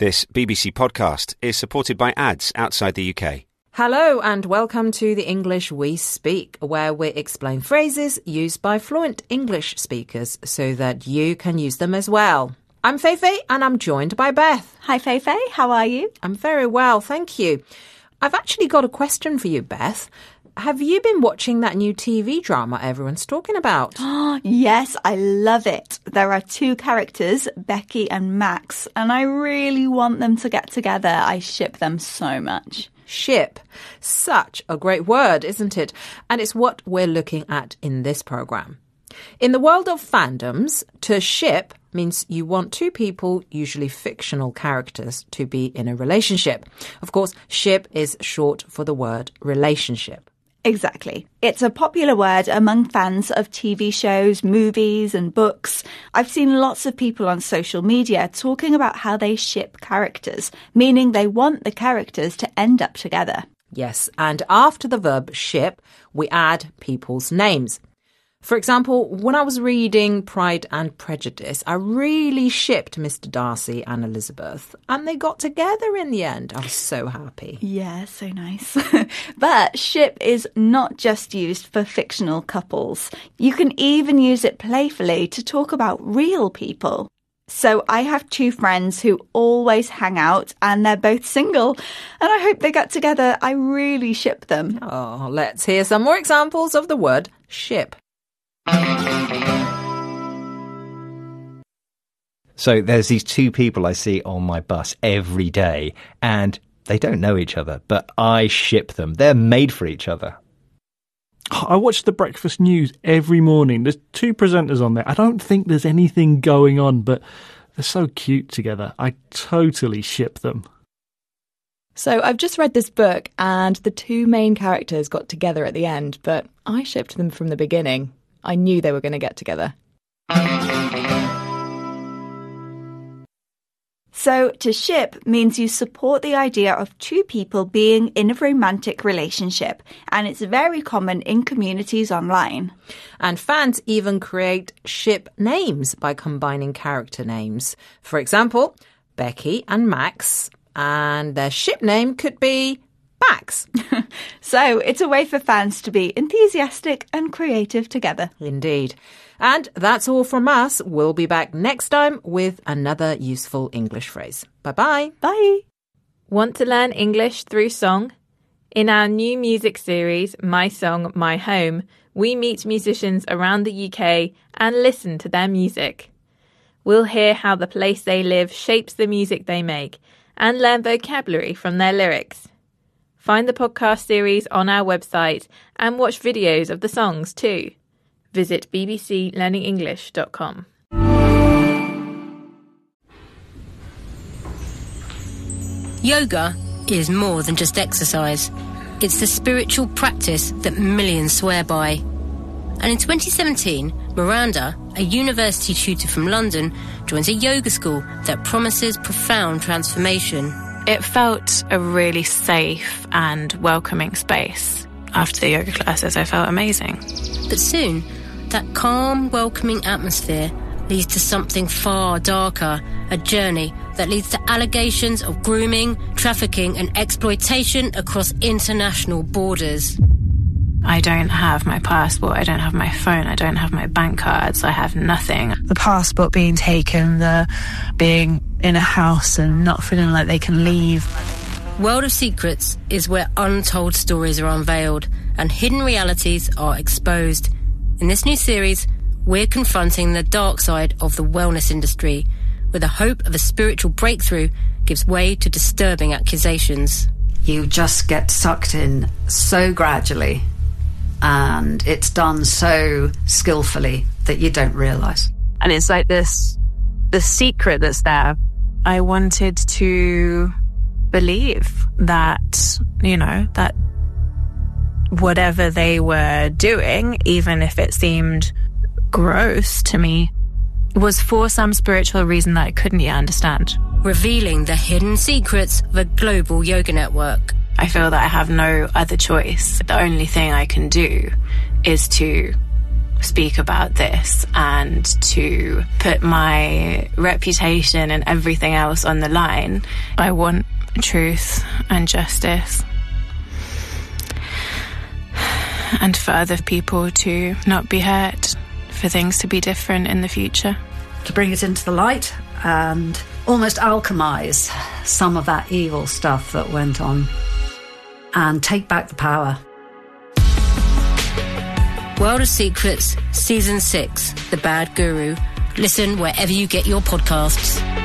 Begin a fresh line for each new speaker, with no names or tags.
This BBC podcast is supported by ads outside the UK.
Hello and welcome to the English We Speak, where we explain phrases used by fluent English speakers so that you can use them as well. I'm Feifei and I'm joined by Beth.
Hi Feifei, how are you?
I'm very well, thank you. I've actually got a question for you, Beth. Have you been watching that new TV drama everyone's talking about?
Yes, I love it. There are two characters, Becky and Max, and I really want them to get together. I ship them so much.
Ship. Such a great word, isn't it? And it's what we're looking at in this programme. In the world of fandoms, to ship means you want two people, usually fictional characters, to be in a relationship. Of course, ship is short for the word relationship.
Exactly. It's a popular word among fans of TV shows, movies and books. I've seen lots of people on social media talking about how they ship characters, meaning they want the characters to end up together.
Yes, and after the verb ship, we add people's names. For example, when I was reading Pride and Prejudice, I really shipped Mr. Darcy and Elizabeth, and they got together in the end. I was so happy.
Yeah, so nice. But ship is not just used for fictional couples. You can even use it playfully to talk about real people. So I have two friends who always hang out and they're both single and I hope they get together. I really ship them.
Oh, let's hear some more examples of the word ship.
So there's these two people I see on my bus every day and they don't know each other, but I ship them. They're made for each other.
I watch the breakfast news every morning. There's two presenters on there. I don't think there's anything going on, but they're so cute together. I totally ship them.
So I've just read this book and the two main characters got together at the end, but I shipped them from the beginning. I knew they were going to get together.
So to ship means you support the idea of two people being in a romantic relationship, and it's very common in communities online.
And fans even create ship names by combining character names. For example, Becky and Max, and their ship name could be Bax.
So it's a way for fans to be enthusiastic and creative together.
Indeed. And that's all from us. We'll be back next time with another useful English phrase. Bye-bye.
Bye.
Want to learn English through song? In our new music series, My Song, My Home, we meet musicians around the UK and listen to their music. We'll hear how the place they live shapes the music they make and learn vocabulary from their lyrics. Find the podcast series on our website and watch videos of the songs too. Visit bbclearningenglish.com.
Yoga is more than just exercise. It's the spiritual practice that millions swear by. And in 2017, Miranda, a university tutor from London, joins a yoga school that promises profound transformation.
It felt a really safe and welcoming space. After the yoga classes, I felt amazing.
But soon, that calm, welcoming atmosphere leads to something far darker, a journey that leads to allegations of grooming, trafficking and exploitation across international borders.
I don't have my passport, I don't have my phone, I don't have my bank cards, I have nothing.
The passport being taken, the being in a house and not feeling like they can leave.
World of Secrets is where untold stories are unveiled and hidden realities are exposed. In this new series, we're confronting the dark side of the wellness industry, where the hope of a spiritual breakthrough gives way to disturbing accusations.
You just get sucked in so gradually, and it's done so skillfully that you don't realise.
And it's like this, the secret that's there.
I wanted to believe that, that whatever they were doing, even if it seemed gross to me, was for some spiritual reason that I couldn't yet understand.
Revealing the hidden secrets of a global yoga network.
I feel that I have no other choice. The only thing I can do is to speak about this and to put my reputation and everything else on the line. I want truth and justice, and for other people to not be hurt, for things to be different in the future.
To bring it into the light and almost alchemize some of that evil stuff that went on and take back the power.
World of Secrets, Season 6, The Bad Guru. Listen wherever you get your podcasts.